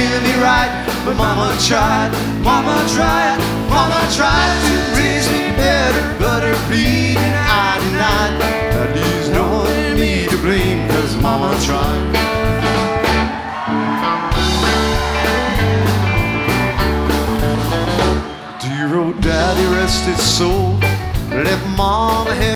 steer me right. But mama tried to raise me better, but her pleading I denied. That leaves no one me to blame, 'cause mama tried. Dear old daddy, rest his soul, left mom